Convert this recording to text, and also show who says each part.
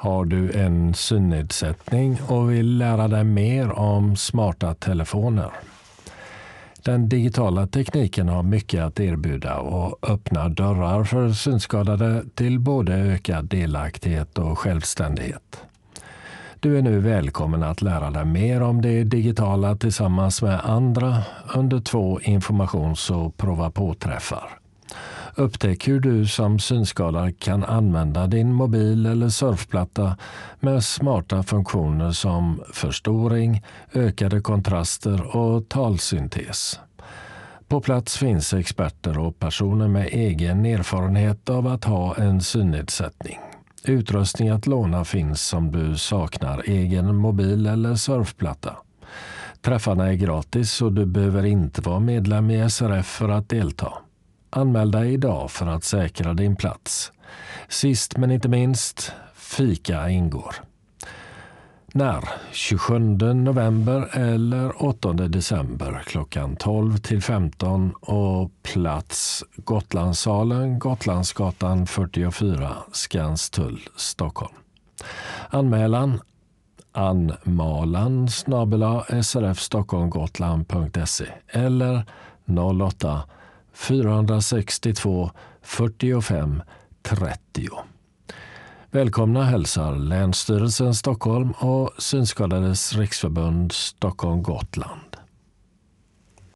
Speaker 1: Har du en synnedsättning och vill lära dig mer om smarta telefoner? Den digitala tekniken har mycket att erbjuda och öppnar dörrar för synskadade till både ökad delaktighet och självständighet. Du är nu välkommen att lära dig mer om det digitala tillsammans med andra under 2 informations- och prova på-träffar. Upptäck hur du som synskadad kan använda din mobil eller surfplatta med smarta funktioner som förstoring, ökade kontraster och talsyntes. På plats finns experter och personer med egen erfarenhet av att ha en synnedsättning. Utrustning att låna finns om du saknar egen mobil eller surfplatta. Träffarna är gratis och du behöver inte vara medlem i SRF för att delta. Anmäl dig idag för att säkra din plats. Sist men inte minst, fika ingår. När? 27 november eller 8 december klockan 12 till 15 och plats Gotlandssalen, Gotlandsgatan 44, Skanstull, Stockholm. Anmälan anmalan@srfstockholmgotland.se eller 08 462 45 30. Välkomna hälsar Länsstyrelsen Stockholm och Synskadades riksförbund Stockholm Gotland.